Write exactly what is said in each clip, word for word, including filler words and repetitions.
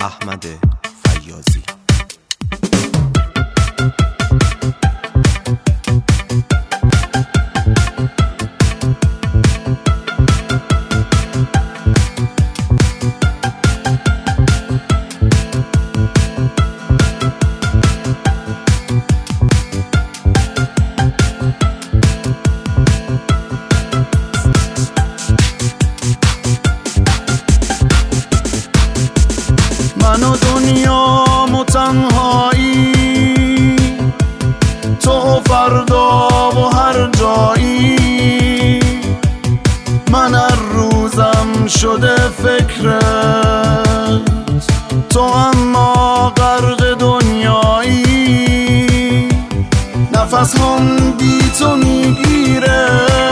احمد فیاضی. من و دنیام و تنهایی، تو و فردا و هر جایی. من هر روزم شده فکرت، تو اما غرق دنیایی. نفس هم بی تو میگیره،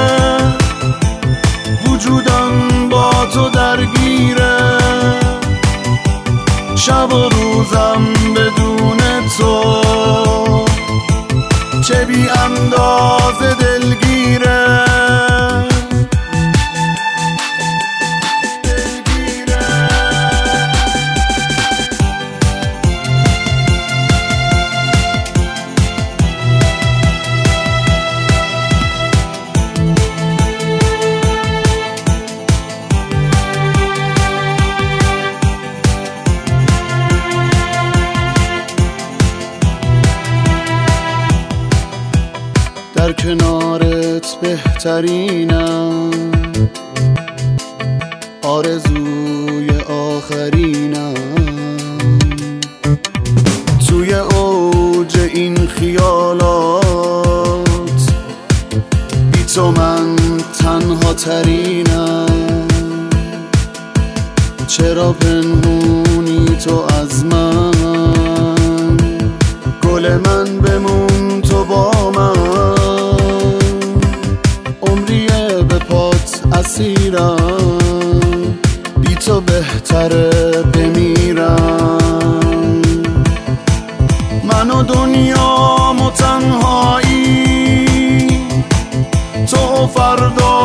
وجودم با تو درگیره. شب و روزم بدون تو چه بی اندازه دلگیره. در کنارت بهترینم، آرزوی آخرینم. توی اوج این خیالات، بی تو من تنها ترینم. چرا پنهونی تو از من، گل من بمون تو با من. عمریه به پات اسیرم، بی تو بهتره بمیرم. من و دنیام و تنهایی، تو و فردا